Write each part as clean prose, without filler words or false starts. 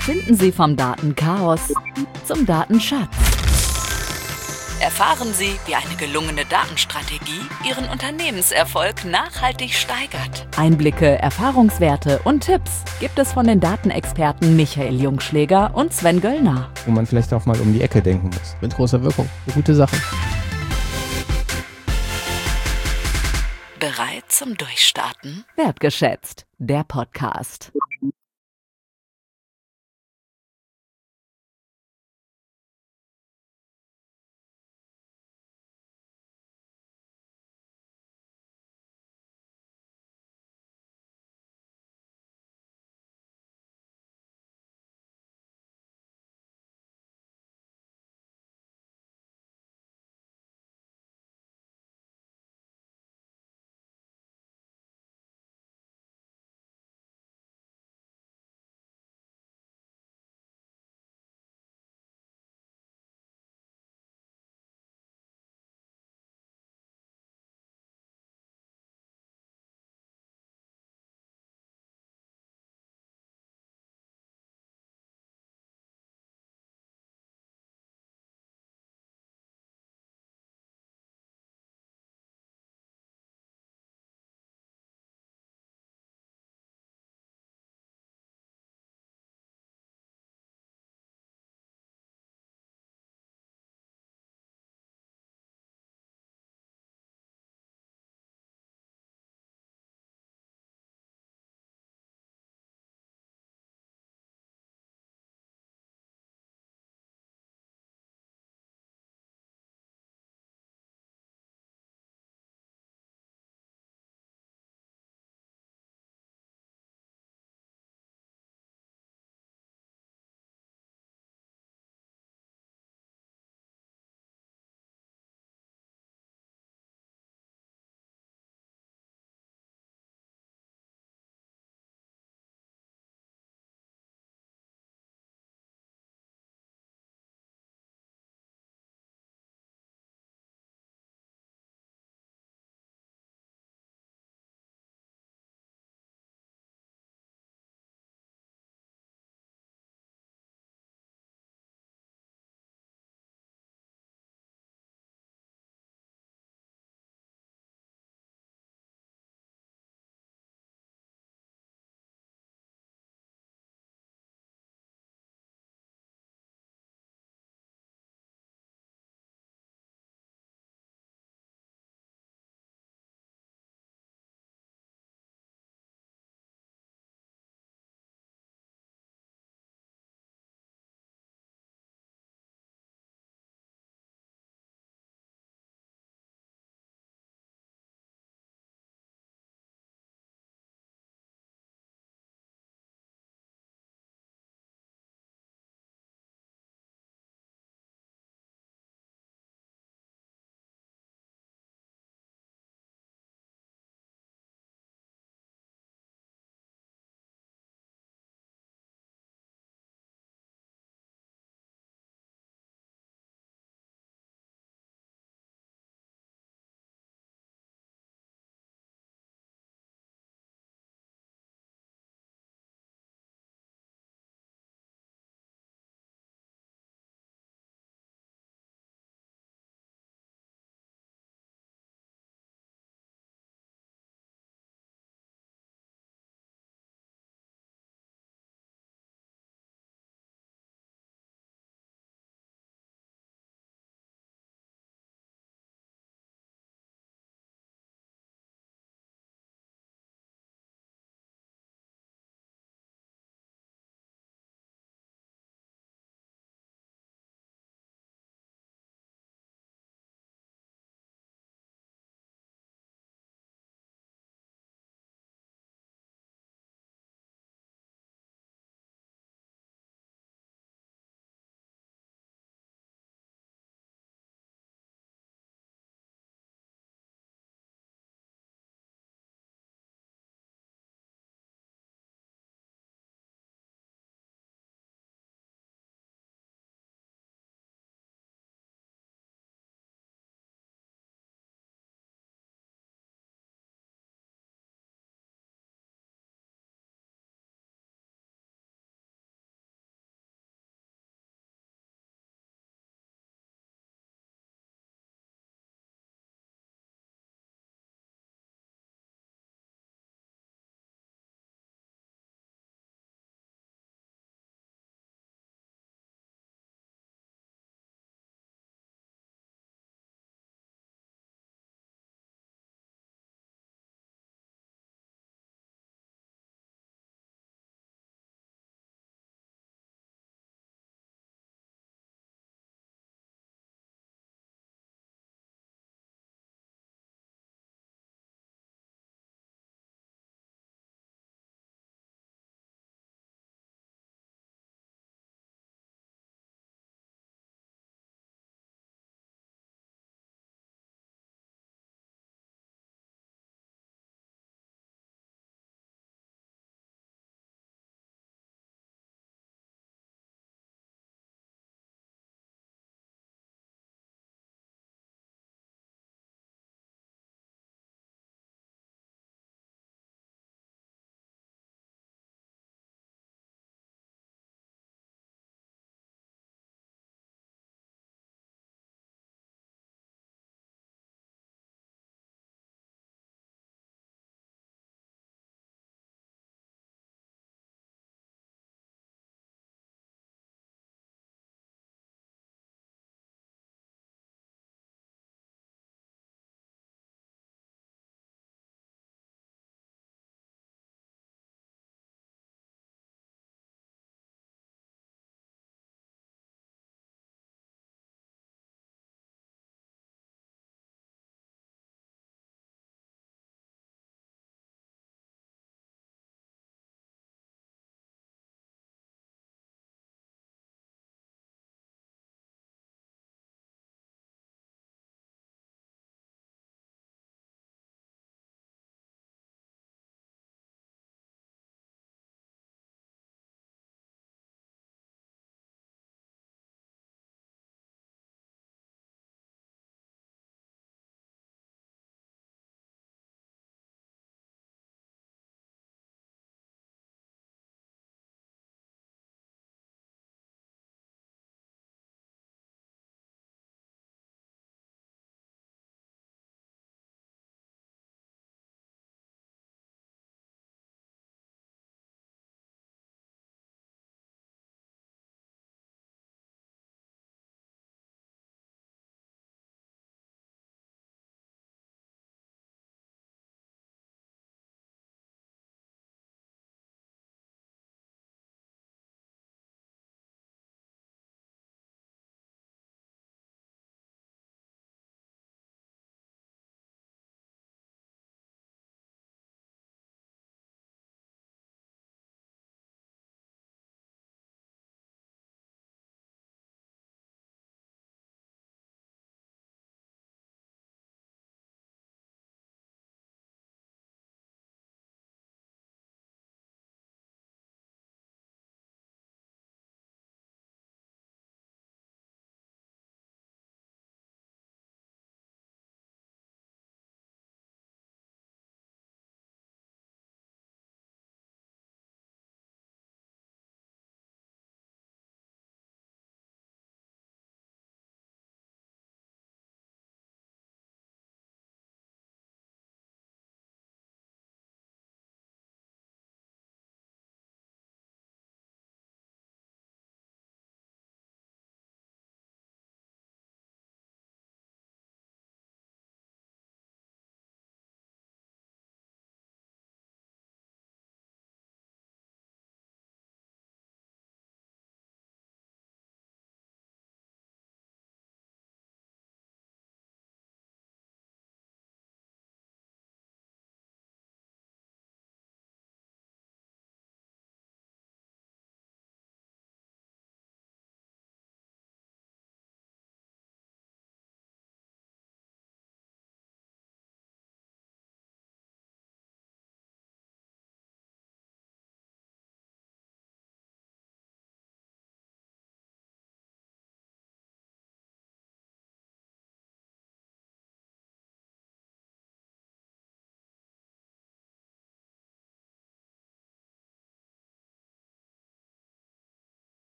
Finden Sie vom Datenchaos zum Datenschatz. Erfahren Sie, wie eine gelungene Datenstrategie Ihren Unternehmenserfolg nachhaltig steigert. Einblicke, Erfahrungswerte und Tipps gibt es von den Datenexperten Michael Jungschläger und Sven Göllner. Wo man vielleicht auch mal um die Ecke denken muss. Mit großer Wirkung. Eine gute Sache. Bereit zum Durchstarten? Wertgeschätzt, der Podcast.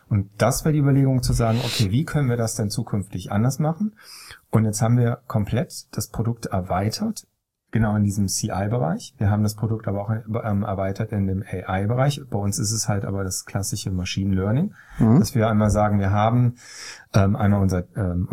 Und das wäre die Überlegung zu sagen, okay, wie können wir das denn zukünftig anders machen? Und jetzt haben wir komplett das Produkt erweitert, genau in diesem CI-Bereich. Wir haben das Produkt aber auch erweitert in dem AI-Bereich. Bei uns ist es halt aber das klassische Machine Learning, dass wir einmal sagen, wir haben einmal unsere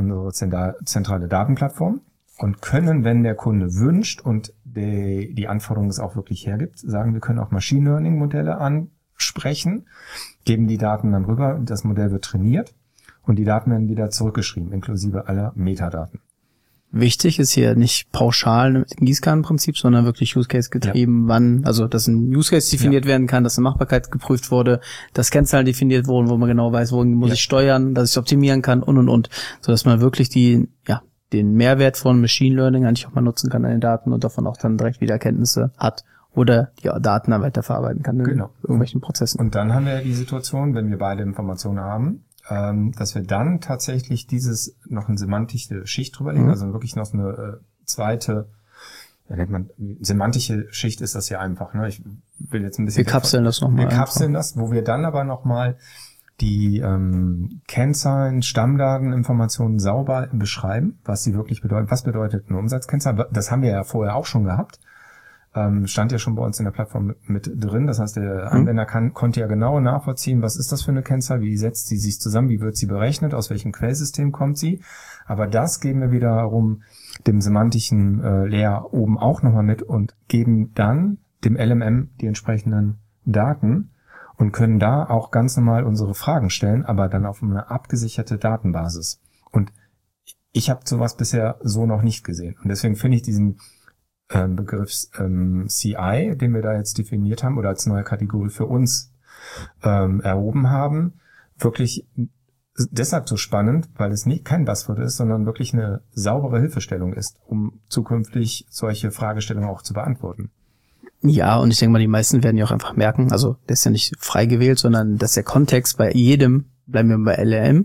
zentrale Datenplattform und können, wenn der Kunde wünscht und die Anforderung es auch wirklich hergibt, sagen, wir können auch Machine Learning-Modelle ansprechen, geben die Daten dann rüber, das Modell wird trainiert und die Daten werden wieder zurückgeschrieben, inklusive aller Metadaten. Wichtig ist hier nicht pauschal im Gießkannenprinzip, sondern wirklich Use Case getrieben, wann, also dass ein Use Case definiert werden kann, dass eine Machbarkeit geprüft wurde, dass Kennzahlen definiert wurden, wo man genau weiß, wo muss ich steuern, dass ich es optimieren kann und, sodass man wirklich den Mehrwert von Machine Learning eigentlich auch mal nutzen kann an den Daten und davon auch dann direkt wieder Erkenntnisse hat oder die Daten dann weiterverarbeiten kann in irgendwelchen Prozessen. Und dann haben wir die Situation, wenn wir beide Informationen haben, dass wir dann tatsächlich noch eine semantische Schicht drüberlegen, also wirklich noch eine zweite, nennt man, semantische Schicht ist das ja einfach, ne? Ich will jetzt ein bisschen... Wir kapseln das nochmal. Wir kapseln das, wo wir dann aber nochmal die Kennzahlen, Stammdateninformationen sauber beschreiben, was sie wirklich bedeuten. Was bedeutet eine Umsatzkennzahl? Das haben wir ja vorher auch schon gehabt. Stand ja schon bei uns in der Plattform mit drin. Das heißt, der Anwender konnte ja genau nachvollziehen, was ist das für eine Kennzahl, wie setzt sie sich zusammen, wie wird sie berechnet, aus welchem Quellsystem kommt sie. Aber das geben wir wiederum dem semantischen Layer oben auch nochmal mit und geben dann dem LMM die entsprechenden Daten und können da auch ganz normal unsere Fragen stellen, aber dann auf eine abgesicherte Datenbasis. Und ich habe sowas bisher so noch nicht gesehen. Und deswegen finde ich diesen Begriff CI, den wir da jetzt definiert haben oder als neue Kategorie für uns erhoben haben, wirklich deshalb so spannend, weil es nicht kein Buzzword ist, sondern wirklich eine saubere Hilfestellung ist, um zukünftig solche Fragestellungen auch zu beantworten. Ja, und ich denke mal, die meisten werden ja auch einfach merken, also der ist ja nicht frei gewählt, sondern dass der Kontext bei jedem, bleiben wir bei LLM,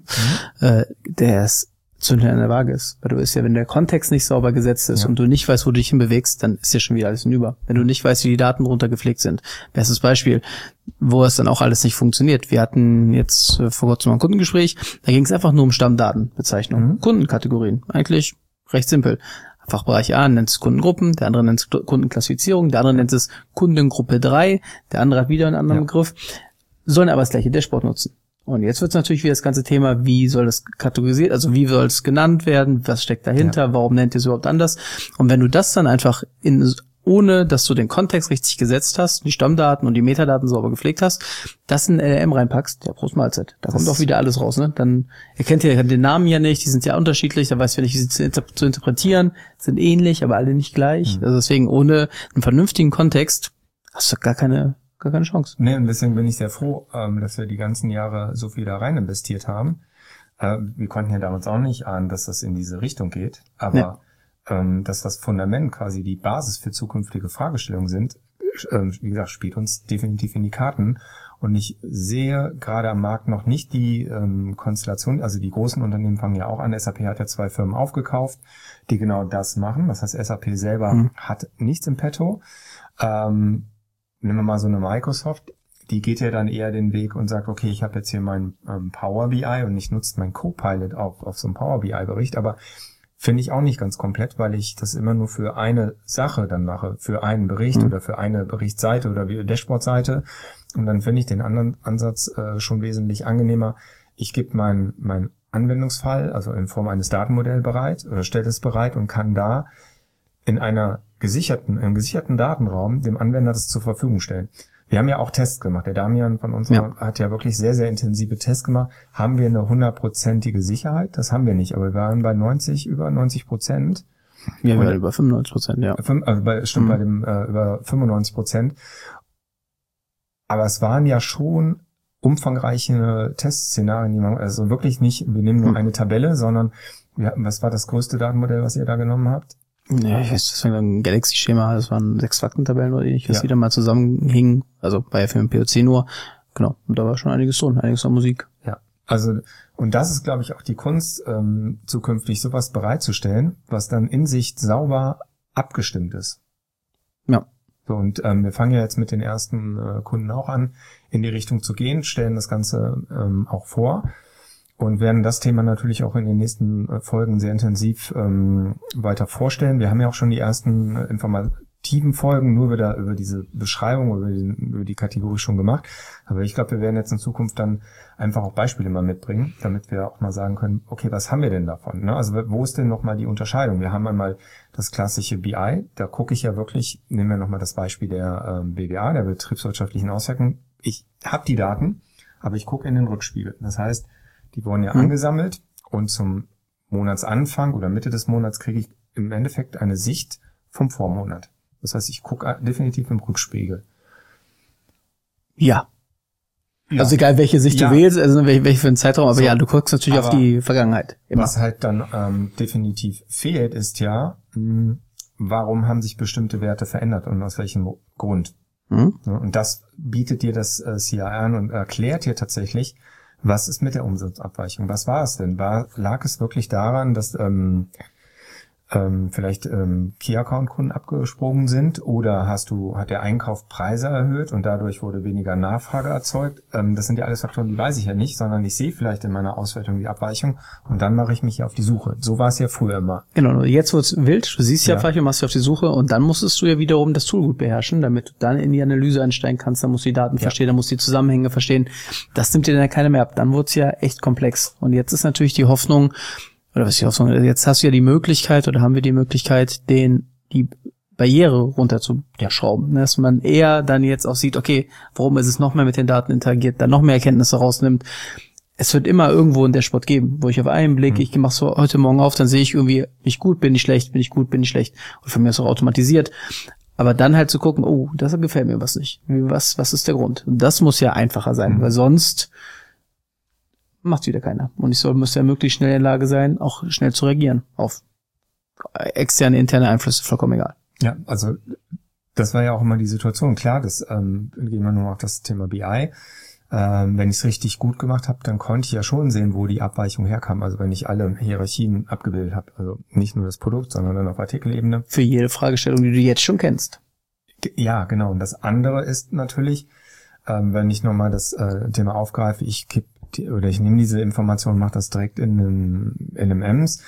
der ist Zündler in der Waage ist. Weil du bist ja, wenn der Kontext nicht sauber gesetzt ist und du nicht weißt, wo du dich hinbewegst, dann ist ja schon wieder alles hinüber. Wenn du nicht weißt, wie die Daten drunter gepflegt sind. Bestes Beispiel, wo es dann auch alles nicht funktioniert. Wir hatten jetzt vor kurzem ein Kundengespräch, da ging es einfach nur um Stammdatenbezeichnung. Kundenkategorien. Eigentlich recht simpel. Fachbereich A nennt es Kundengruppen, der andere nennt es Kundenklassifizierung, der andere nennt es Kundengruppe 3, der andere hat wieder einen anderen Begriff, sollen aber das gleiche Dashboard nutzen. Und jetzt wird es natürlich wieder das ganze Thema, wie soll das kategorisiert, also wie soll es genannt werden, was steckt dahinter, warum nennt ihr es überhaupt anders? Und wenn du das dann einfach ohne dass du den Kontext richtig gesetzt hast, die Stammdaten und die Metadaten sauber gepflegt hast, das in LLM reinpackst, ja, Prost Mahlzeit. Da kommt auch wieder alles raus, ne? Dann erkennt ihr den Namen ja nicht, die sind ja unterschiedlich, da weißt du ja nicht, wie sie zu interpretieren, sind ähnlich, aber alle nicht gleich. Also deswegen, ohne einen vernünftigen Kontext hast du gar keine Chance. Nee, und deswegen bin ich sehr froh, dass wir die ganzen Jahre so viel da rein investiert haben. Wir konnten ja damals auch nicht ahnen, dass das in diese Richtung geht, aber dass das Fundament quasi die Basis für zukünftige Fragestellungen sind, wie gesagt, spielt uns definitiv in die Karten. Und ich sehe gerade am Markt noch nicht die Konstellation, also die großen Unternehmen fangen ja auch an. SAP hat ja 2 Firmen aufgekauft, die genau das machen. Das heißt, SAP selber hat nichts im Petto. Nehmen wir mal so eine Microsoft, die geht ja dann eher den Weg und sagt, okay, ich habe jetzt hier mein Power BI und ich nutze mein Copilot auf so einem Power BI-Bericht, aber finde ich auch nicht ganz komplett, weil ich das immer nur für eine Sache dann mache, für einen Bericht oder für eine Berichtsseite oder Dashboard-Seite. Und dann finde ich den anderen Ansatz schon wesentlich angenehmer. Ich gebe meinen Anwendungsfall, also in Form eines Datenmodells bereit oder stelle es bereit und kann da in einem gesicherten Datenraum dem Anwender das zur Verfügung stellen. Wir haben ja auch Tests gemacht. Der Damian von uns hat ja wirklich sehr, sehr intensive Tests gemacht. Haben wir eine 100%ige Sicherheit? Das haben wir nicht, aber wir waren bei über 90%. Ja, wir waren über 95%, ja. Bei dem über 95%. Aber es waren ja schon umfangreiche Testszenarien, also wirklich nicht, wir nehmen nur eine Tabelle, sondern was war das größte Datenmodell, was ihr da genommen habt? Ja, ich weiß, das war ein Galaxy-Schema, das waren 6 Faktentabellen oder ähnlich, was wieder mal zusammenhingen, also bei für den POC nur, genau, und da war schon einiges drin, einiges an Musik. Ja, also, und das ist, glaube ich, auch die Kunst, zukünftig sowas bereitzustellen, was dann in sich sauber abgestimmt ist. Ja. So, und wir fangen ja jetzt mit den ersten Kunden auch an, in die Richtung zu gehen, stellen das Ganze auch vor und werden das Thema natürlich auch in den nächsten Folgen sehr intensiv weiter vorstellen. Wir haben ja auch schon die ersten informativen Folgen nur wieder über diese Beschreibung, über die Kategorie schon gemacht. Aber ich glaube, wir werden jetzt in Zukunft dann einfach auch Beispiele mal mitbringen, damit wir auch mal sagen können, okay, was haben wir denn davon? Ne? Also wo ist denn nochmal die Unterscheidung? Wir haben einmal das klassische BI, da gucke ich ja wirklich, nehmen wir nochmal das Beispiel der BWA, der betriebswirtschaftlichen Auswirkungen. Ich habe die Daten, aber ich gucke in den Rückspiegel. Das heißt, die wurden ja angesammelt und zum Monatsanfang oder Mitte des Monats kriege ich im Endeffekt eine Sicht vom Vormonat. Das heißt, ich gucke definitiv im Rückspiegel. Ja. Also egal, welche Sicht du wählst, also welche für einen Zeitraum, aber so, du guckst natürlich auf die Vergangenheit. Immer. Was halt dann definitiv fehlt, ist ja, warum haben sich bestimmte Werte verändert und aus welchem Grund. Und das bietet dir das CIR an und erklärt dir tatsächlich, was ist mit der Umsatzabweichung? Was war es denn? Lag es wirklich daran, dass vielleicht Key-Account-Kunden abgesprungen sind oder hat der Einkauf Preise erhöht und dadurch wurde weniger Nachfrage erzeugt? Das sind ja alles Faktoren, die weiß ich ja nicht, sondern ich sehe vielleicht in meiner Auswertung die Abweichung und dann mache ich mich ja auf die Suche. So war es ja früher immer. Genau, jetzt wird's wild, du siehst ja vielleicht und machst dich auf die Suche und dann musstest du ja wiederum das Tool gut beherrschen, damit du dann in die Analyse einsteigen kannst, dann musst du die Daten verstehen, dann musst du die Zusammenhänge verstehen. Das nimmt dir dann ja keiner mehr ab. Dann wird's ja echt komplex. Und jetzt ist natürlich die Hoffnung, jetzt hast du ja die Möglichkeit oder haben wir die Möglichkeit, die Barriere runterzuschrauben. Dass man eher dann jetzt auch sieht, okay, warum ist es noch mehr mit den Daten interagiert, dann noch mehr Erkenntnisse rausnimmt. Es wird immer irgendwo einen Dashboard geben, wo ich auf einen Blick, ich mache so heute Morgen auf, dann sehe ich irgendwie, bin ich gut, bin ich schlecht, bin ich gut, bin ich schlecht. Und für mich ist es auch automatisiert. Aber dann halt zu gucken, oh, das gefällt mir was nicht. Was ist der Grund? Und das muss ja einfacher sein, weil sonst macht wieder keiner. Und muss ja möglichst schnell in der Lage sein, auch schnell zu reagieren auf externe, interne Einflüsse, vollkommen egal. Ja, also das war ja auch immer die Situation. Klar, gehen wir nur auf das Thema BI. Wenn ich es richtig gut gemacht habe, dann konnte ich ja schon sehen, wo die Abweichung herkam. Also wenn ich alle Hierarchien abgebildet habe, also nicht nur das Produkt, sondern dann auf Artikelebene. Für jede Fragestellung, die du jetzt schon kennst. Ja, genau. Und das andere ist natürlich, wenn ich nochmal das Thema aufgreife, ich nehme diese Information, mache das direkt in den LMMs.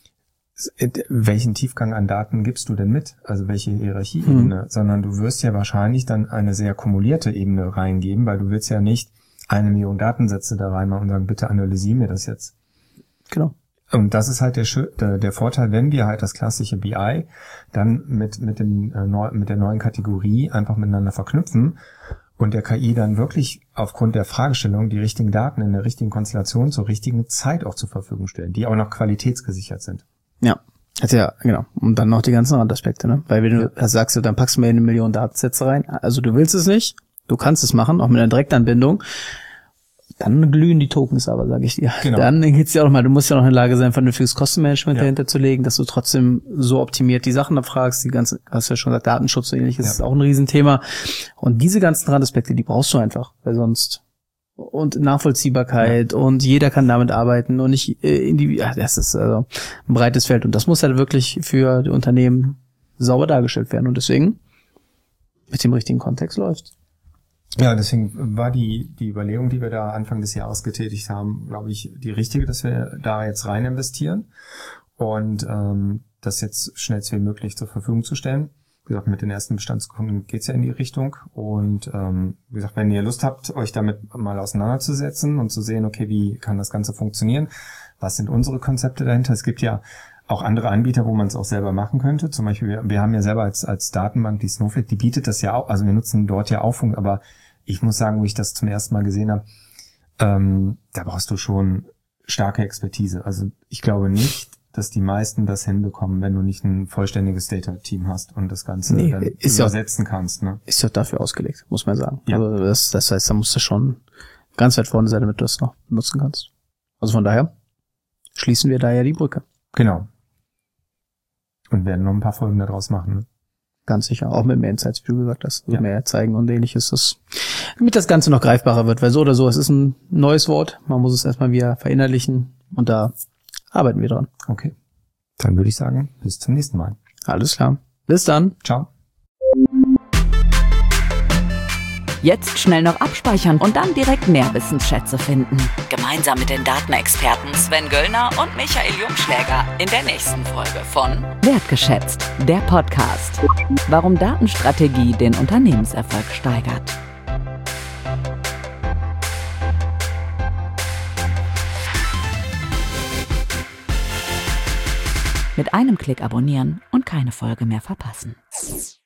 Welchen Tiefgang an Daten gibst du denn mit? Also welche Hierarchieebene? Sondern du wirst ja wahrscheinlich dann eine sehr kumulierte Ebene reingeben, weil du willst ja nicht 1 Million Datensätze da reinmachen und sagen, bitte analysier mir das jetzt. Genau. Und das ist halt der Vorteil, wenn wir halt das klassische BI dann mit der neuen Kategorie einfach miteinander verknüpfen und der KI dann wirklich aufgrund der Fragestellung die richtigen Daten in der richtigen Konstellation zur richtigen Zeit auch zur Verfügung stellen, die auch noch qualitätsgesichert sind. Ja, genau. Und dann noch die ganzen Randaspekte, ne? Weil wenn du sagst, dann packst du mir 1 Million Datensätze rein, also du willst es nicht, du kannst es machen, auch mit einer Direktanbindung, dann glühen die Tokens aber, sage ich dir. Genau. Dann geht's ja auch mal, du musst ja noch in der Lage sein, vernünftiges Kostenmanagement dahinter zu legen, dass du trotzdem so optimiert die Sachen abfragst, hast du ja schon gesagt, Datenschutz und ähnliches ist auch ein Riesenthema. Und diese ganzen Randaspekte, die brauchst du einfach, weil sonst und Nachvollziehbarkeit und jeder kann damit arbeiten und nicht das ist also ein breites Feld und das muss halt wirklich für die Unternehmen sauber dargestellt werden und deswegen mit dem richtigen Kontext läuft. Ja, deswegen war die Überlegung, die wir da Anfang des Jahres getätigt haben, glaube ich, die richtige, dass wir da jetzt rein investieren und das jetzt schnellst wie möglich zur Verfügung zu stellen. Wie gesagt, mit den ersten Bestandskunden geht's ja in die Richtung und wie gesagt, wenn ihr Lust habt, euch damit mal auseinanderzusetzen und zu sehen, okay, wie kann das Ganze funktionieren, was sind unsere Konzepte dahinter? Es gibt ja auch andere Anbieter, wo man es auch selber machen könnte. Zum Beispiel, wir haben ja selber als Datenbank die Snowflake, die bietet das ja auch, also wir nutzen dort ja auch aber ich muss sagen, wo ich das zum ersten Mal gesehen habe, da brauchst du schon starke Expertise. Also ich glaube nicht, dass die meisten das hinbekommen, wenn du nicht ein vollständiges Data-Team hast und das Ganze dann übersetzen kannst. Ne? Ist ja dafür ausgelegt, muss man sagen. Ja. Also das heißt, da musst du schon ganz weit vorne sein, damit du das noch benutzen kannst. Also von daher schließen wir da ja die Brücke. Genau. Und werden noch ein paar Folgen daraus machen. Ne? Ganz sicher, auch mit mehr Insights, wie du gesagt hast. Also mehr zeigen und ähnliches. Damit das Ganze noch greifbarer wird, weil so oder so, es ist ein neues Wort. Man muss es erstmal wieder verinnerlichen und da arbeiten wir dran. Okay. Dann würde ich sagen, bis zum nächsten Mal. Alles klar. Bis dann. Ciao. Jetzt schnell noch abspeichern und dann direkt mehr Wissensschätze finden. Gemeinsam mit den Datenexperten Sven Göllner und Michael Jungschläger in der nächsten Folge von Wertgeschätzt, der Podcast. Warum Datenstrategie den Unternehmenserfolg steigert. Mit einem Klick abonnieren und keine Folge mehr verpassen.